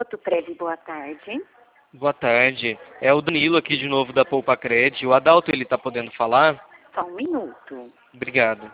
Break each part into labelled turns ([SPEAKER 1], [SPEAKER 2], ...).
[SPEAKER 1] Porto Prévio, boa tarde.
[SPEAKER 2] Boa tarde. É o Danilo aqui de novo da Poupacred. O Adalto, ele tá podendo falar?
[SPEAKER 1] Só um minuto.
[SPEAKER 2] Obrigado.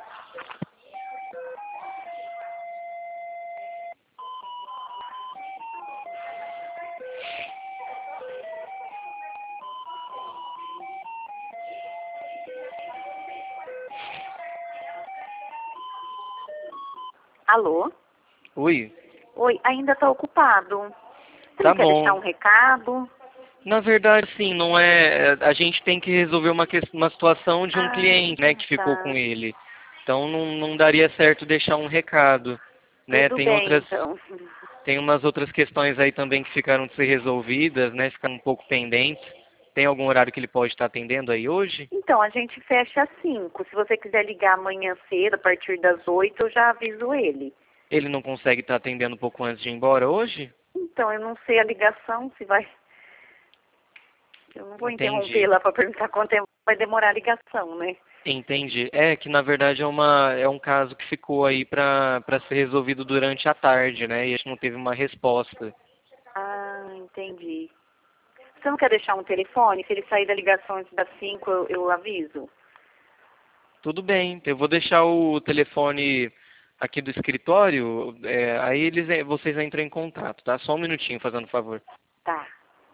[SPEAKER 1] Alô?
[SPEAKER 2] Oi.
[SPEAKER 1] Oi, ainda está ocupado. Você
[SPEAKER 2] Tá
[SPEAKER 1] não quer
[SPEAKER 2] bom.
[SPEAKER 1] deixar um recado?
[SPEAKER 2] Na verdade, sim, não é. A gente tem que resolver uma situação de um cliente, né, que ficou com
[SPEAKER 1] Tá.
[SPEAKER 2] ele. Então não daria certo deixar um recado, né?
[SPEAKER 1] Tudo bem, então.
[SPEAKER 2] Tem umas outras questões aí também que ficaram de ser resolvidas, né? Ficaram um pouco pendentes. Tem algum horário que ele pode estar atendendo aí hoje?
[SPEAKER 1] Então, a gente fecha às 5. Se você quiser ligar amanhã cedo, a partir das 8, eu já aviso ele.
[SPEAKER 2] Ele não consegue estar atendendo um pouco antes de ir embora hoje?
[SPEAKER 1] Então, eu não sei a ligação, se vai... Eu não vou interromper
[SPEAKER 2] Entendi.
[SPEAKER 1] lá para perguntar quanto tempo vai demorar a ligação, né?
[SPEAKER 2] Entendi. É que na verdade é um caso que ficou aí para ser resolvido durante a tarde, né? E a gente não teve uma resposta.
[SPEAKER 1] Ah, entendi. Você não quer deixar um telefone? Se ele sair da ligação antes das 5, eu aviso.
[SPEAKER 2] Tudo bem. Eu vou deixar o telefone aqui do escritório. Aí vocês entram em contato, tá? Só um minutinho, fazendo favor.
[SPEAKER 1] Tá.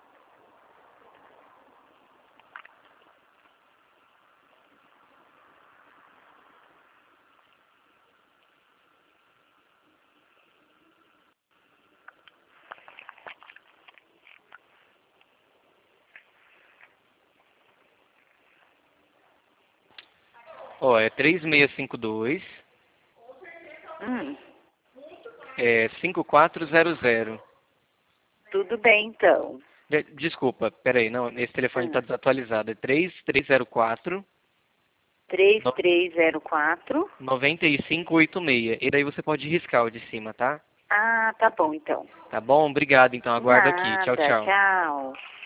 [SPEAKER 2] Ó, é 3652
[SPEAKER 1] Hum,
[SPEAKER 2] 5400.
[SPEAKER 1] tudo bem, então.
[SPEAKER 2] Desculpa, peraí, não, esse telefone está
[SPEAKER 1] Hum,
[SPEAKER 2] desatualizado. É 3304
[SPEAKER 1] 3304.
[SPEAKER 2] 9586. E daí você pode riscar o de cima, tá?
[SPEAKER 1] Ah, tá bom, então.
[SPEAKER 2] Tá bom? Obrigado, então. Aguardo aqui. Tchau,
[SPEAKER 1] Nada,
[SPEAKER 2] tchau.
[SPEAKER 1] tchau.